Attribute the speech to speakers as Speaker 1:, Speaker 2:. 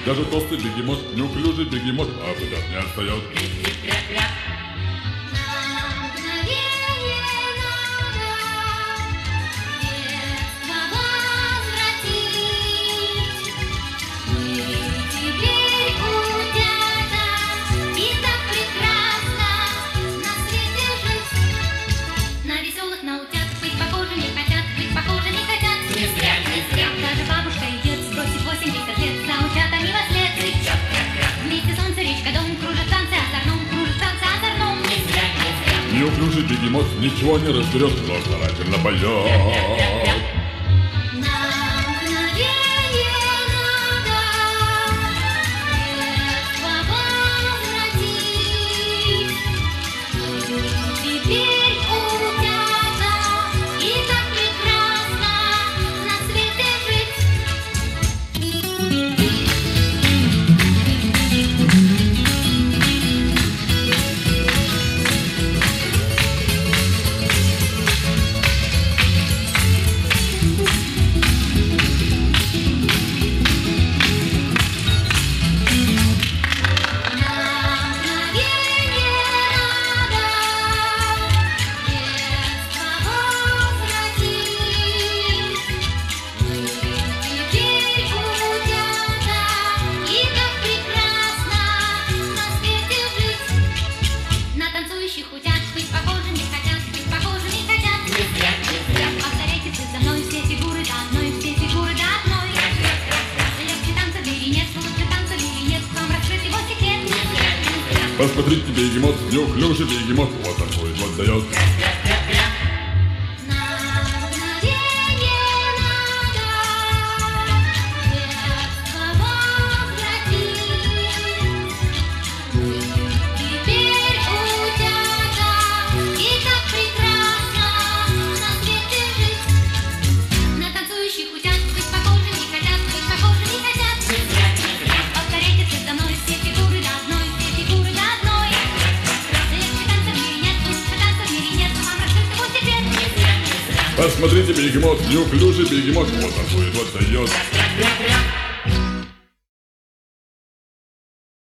Speaker 1: Даже толстый бегемот, неуклюжий бегемот, а куда не отстает. Неуклюжий бегемот ничего не разберет, но старательно поет. Посмотрите, бегемот, неуклюжий бегемот, вот такой вот дает. Посмотрите, бегемот, неуклюжий бегемот, вот такой вот дает.